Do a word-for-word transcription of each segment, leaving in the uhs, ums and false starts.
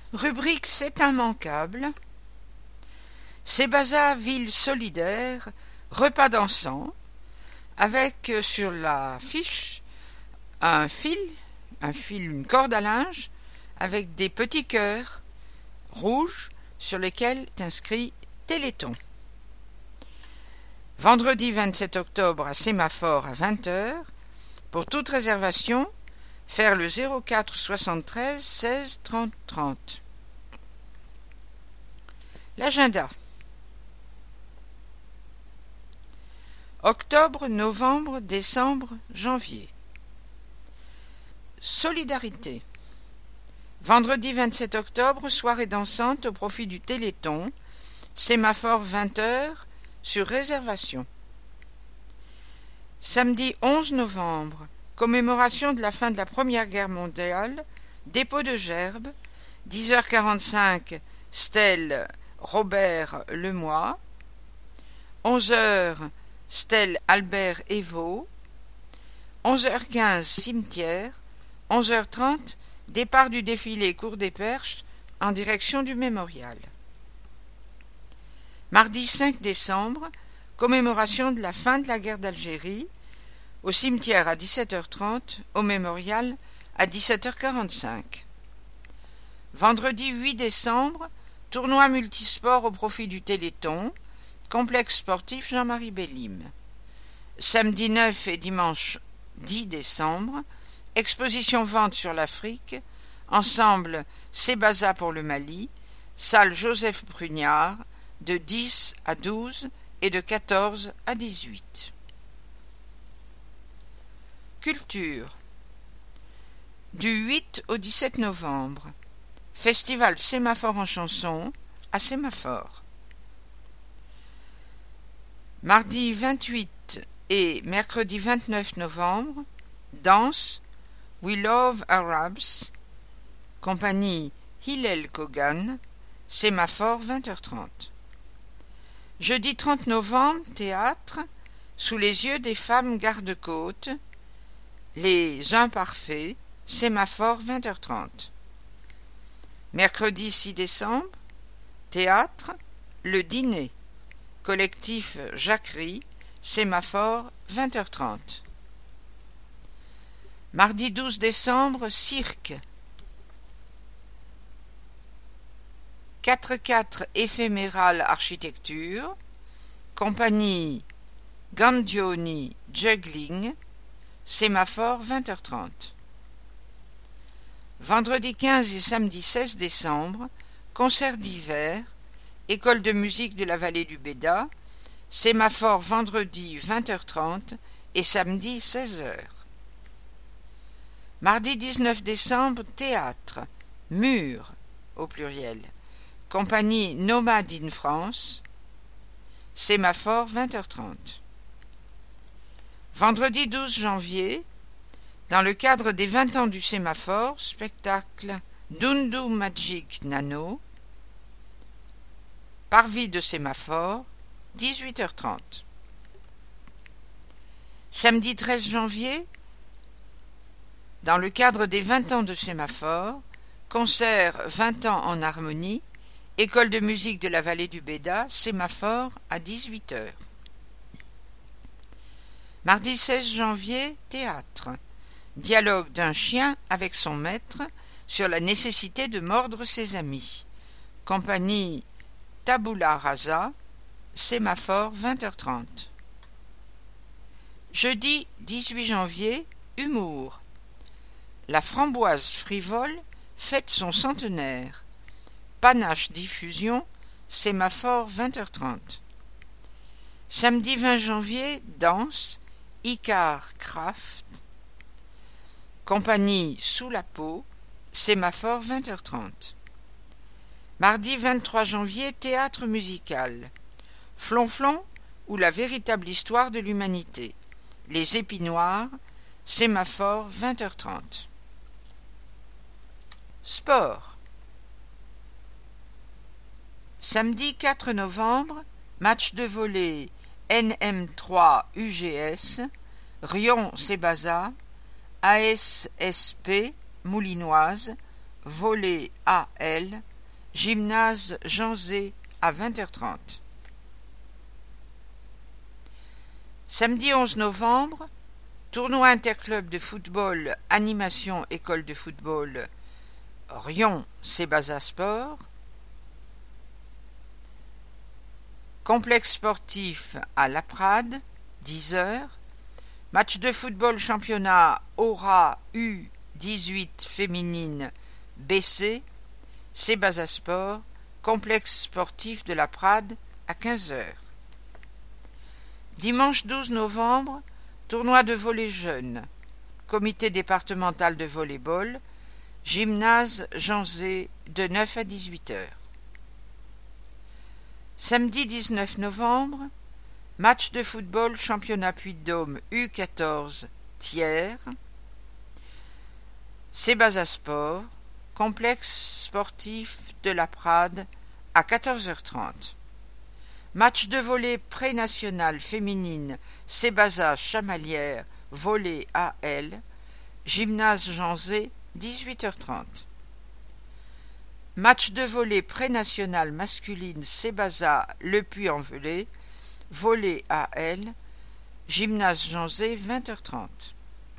Rubrique C'est immanquable. Sébaza, ville solidaire, repas dansant, avec euh, sur la fiche un fil, un fil, une corde à linge, avec des petits cœurs rouges sur lesquels est inscrit Téléthon. Vendredi vingt-sept octobre à Sémaphore à vingt heures. Pour toute réservation, faire le zéro quatre soixante-treize seize trente trente. L'agenda. Octobre, novembre, décembre, janvier. Solidarité. Vendredi vingt-sept octobre, soirée dansante au profit du Téléthon, Sémaphore vingt heures, sur réservation. Samedi onze novembre, commémoration de la fin de la Première Guerre mondiale, dépôt de gerbes, dix heures quarante-cinq, stèle Robert Lemoy, onze heures, stèle Albert Évaux, onze heures quinze, cimetière, onze heures trente, départ du défilé Cour des Perches en direction du mémorial. Mardi cinq décembre, commémoration de la fin de la guerre d'Algérie, au cimetière à dix-sept heures trente, au mémorial à dix-sept heures quarante-cinq. Vendredi huit décembre, tournoi multisport au profit du Téléthon, complexe sportif Jean-Marie Bellim. Samedi neuf et dimanche dix décembre, exposition vente sur l'Afrique, ensemble Sébaza pour le Mali, salle Joseph Brugnard, de dix à douze et de quatorze à dix-huit. Culture. Du huit au dix-sept novembre, festival Sémaphore en chanson à Sémaphore. Mardi vingt-huit et mercredi vingt-neuf novembre, danse We Love Arabs, compagnie Hillel Kogan, Sémaphore vingt heures trente. Jeudi trente novembre, théâtre, Sous les yeux des femmes garde-côtes, Les Imparfaits, Sémaphore vingt heures trente. Mercredi six décembre, théâtre, Le Dîner, collectif Jacquerie, Sémaphore vingt heures trente. Mardi douze décembre, cirque. quatre quatre éphémérale architecture, compagnie Gandioni Juggling, Sémaphore vingt heures trente. Vendredi quinze et samedi seize décembre, concert d'hiver, école de musique de la vallée du Béda, Sémaphore vendredi vingt heures trente et samedi seize heures. Mardi dix-neuf décembre, théâtre, Mur, au pluriel, compagnie Nomade in France, Sémaphore vingt heures trente. Vendredi douze janvier, dans le cadre des vingt ans du Sémaphore, spectacle Dundu Magic Nano, Parvis de Sémaphore, dix-huit heures trente. Samedi treize janvier, dans le cadre des vingt ans de Sémaphore, concert vingt ans en harmonie, école de musique de la vallée du Béda, Sémaphore à dix-huit heures. Mardi seize janvier, théâtre. Dialogue d'un chien avec son maître sur la nécessité de mordre ses amis. Compagnie Tabula Rasa, Sémaphore vingt heures trente. Jeudi dix-huit janvier, humour. La framboise frivole fête son centenaire. Panache diffusion, Sémaphore vingt heures trente. Samedi vingt janvier, danse, Icar Craft, compagnie Sous la peau, Sémaphore vingt heures trente. Mardi vingt-trois janvier, théâtre musical, Flonflon ou la véritable histoire de l'humanité, Les Épinoirs, Sémaphore vingt heures trente. Sport. Samedi quatre novembre, match de volley N M trois U G S, Rion Sébaza, A S S P Moulinoise, volley A L, gymnase Jean Zé à vingt heures trente. Samedi onze novembre, tournoi interclub de football, animation école de football, Rion Sébaza Sport. Complexe sportif à La Prade, dix heures. Match de football championnat Aura U dix-huit féminine B C, Sébaza Sport, complexe sportif de La Prade à quinze heures. Dimanche douze novembre, tournoi de volley jeune, comité départemental de volley-ball, gymnase Jean Zé de neuf à dix-huit heures. Samedi dix-neuf novembre, match de football championnat Puy-de-Dôme U quatorze tiers, Sébaza Sport, complexe sportif de La Prade à quatorze heures trente. Match de volley pré-national féminine Sébaza Chamalières, volley A L, gymnase Jean Zé, dix-huit heures trente. Match de volley pré-national masculine Sébaza Le Puy-en-Velay, volley A L, gymnase Jean Zé, vingt heures trente.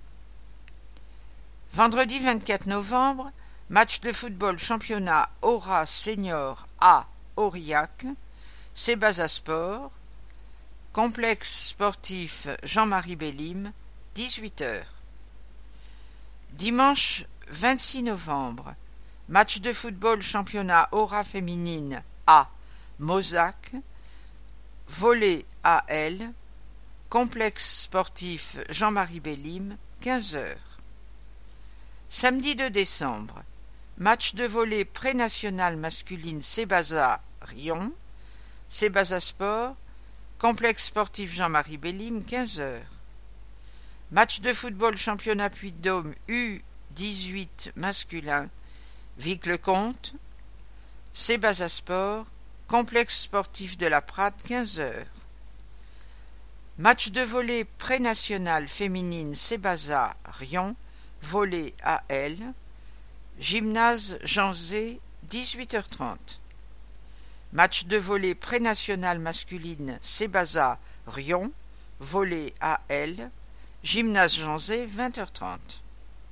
Vendredi vingt-quatre novembre, match de football championnat Aura Senior A Aurillac, Sébaza Sport, complexe sportif Jean-Marie Bellim, dix-huit heures. Dimanche vingt-six novembre, match de football championnat Aura féminine A Mozac, volley A L, complexe sportif Jean-Marie Bellim, quinze heures. Samedi deux décembre, match de volley pré-national masculine Sébaza Rion, Sébaza Sport, complexe sportif Jean-Marie Bellim, quinze heures. Match de football championnat Puy-de-Dôme U dix-huit masculin, Vic-le-Comte, Sébaza Sport, complexe sportif de La Prade, quinze heures. Match de volley pré-national féminine Sébaza Rion, volley A L, gymnase Jean Zé, dix-huit heures trente. Match de volley pré-national masculine Sébaza Rion, volley A L, gymnase Jean Zé, vingt heures trente.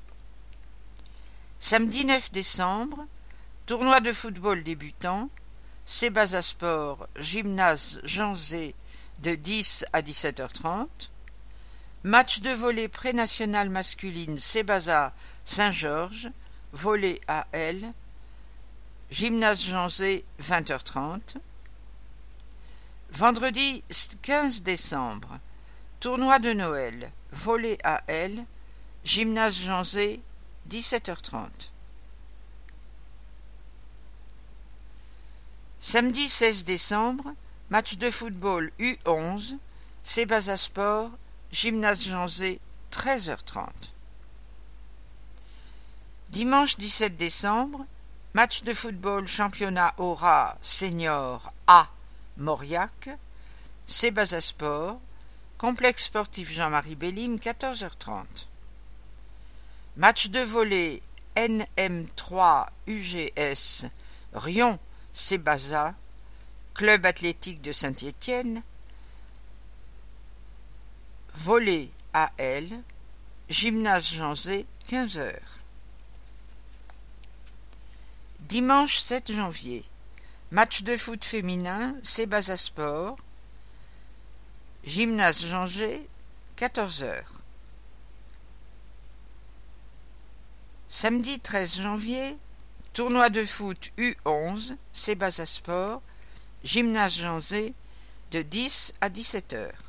Samedi neuf décembre, tournoi de football débutant, Sébaza Sport, gymnase Jean Zé de dix à dix-sept heures trente. Match de volley pré-national masculine Sébaza Saint-Georges, volley A L, gymnase Jean Zé, vingt heures trente. Vendredi quinze décembre, tournoi de Noël, volley A L, gymnase Jean Zé, dix-sept heures trente. Samedi seize décembre, match de football U onze, Sébaza Sport, gymnase Jean Zé, treize heures trente. Dimanche dix-sept décembre, match de football championnat Aura Senior A Mauriac, Sébaza Sport, complexe sportif Jean-Marie Bellim, quatorze heures trente. Match de volley N M trois U G S Rion Sébaza, club athlétique de Saint-Étienne, volley A L, gymnase Jean Zé, quinze heures. Dimanche sept janvier, match de foot féminin Sébaza Sport, gymnase Jean Zé, quatorze heures. Samedi treize janvier, tournoi de foot U onze, Sébaza Sport, gymnase Jean Zé, de dix à dix-sept heures.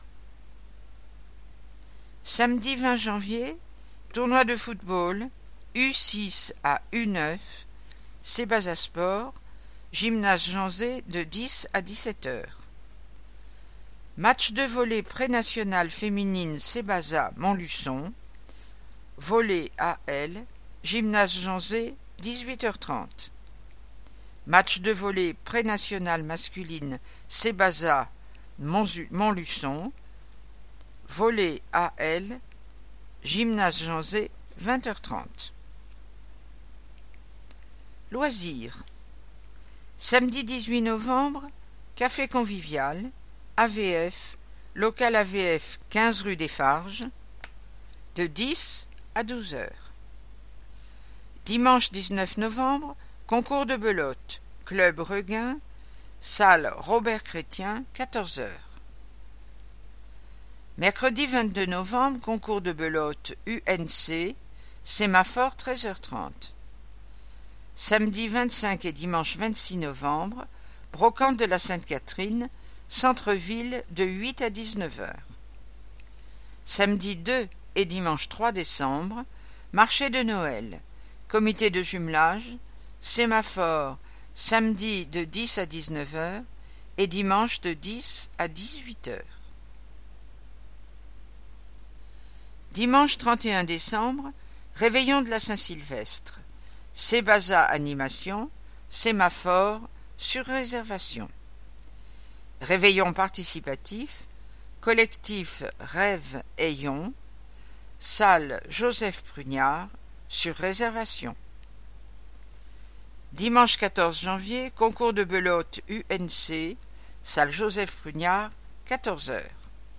Samedi vingt janvier, tournoi de football U six à U neuf, Sébaza Sport, gymnase Jean Zé, de dix à dix-sept heures. Match de volley pré-national féminine Sébaza Montluçon, volley A L, gymnase Jean Zé, dix-huit heures trente. Match de volley pré-national masculine Sébaza Montluçon, volley A L, gymnase Jean Zé, vingt heures trente. Loisirs. Samedi dix-huit novembre, café convivial, A V F, local A V F quinze rue des Farges, de dix à douze heures. Dimanche dix-neuf novembre, concours de belote, club Reguin, salle Robert Chrétien, quatorze heures. Mercredi vingt-deux novembre, concours de belote U N C, sémaphore treize heures trente. Samedi vingt-cinq et dimanche vingt-six novembre, brocante de la Sainte-Catherine, centre-ville de huit à dix-neuf heures. Samedi deux et dimanche trois décembre, marché de Noël, comité de jumelage, sémaphore samedi de dix à dix-neuf heures et dimanche de dix à dix-huit heures. Dimanche trente et un décembre, réveillon de la Saint-Sylvestre, Sébaza animation, sémaphore sur réservation. Réveillon participatif, collectif Rêve Ayon, salle Joseph Prugnard, sur réservation. Dimanche quatorze janvier, concours de belote U N C, salle Joseph Prugnard, quatorze heures.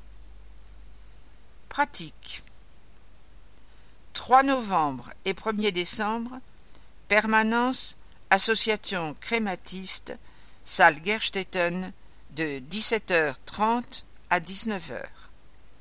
Pratique. trois novembre et premier décembre, permanence association crématiste, salle Gerstetten, de dix-sept heures trente à dix-neuf heures.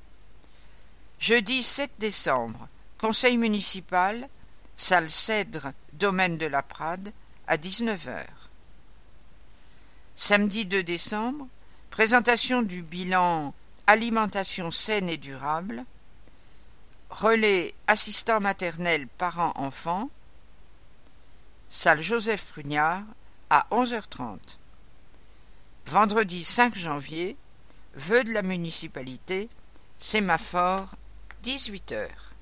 Jeudi sept décembre, conseil municipal, salle Cèdre, domaine de la Prade, à dix-neuf heures. Samedi deux décembre, présentation du bilan alimentation saine et durable, relais assistant maternel parents-enfants, salle Joseph Prugnard, à onze heures trente. Vendredi cinq janvier, vœux de la municipalité, sémaphore, dix-huit heures.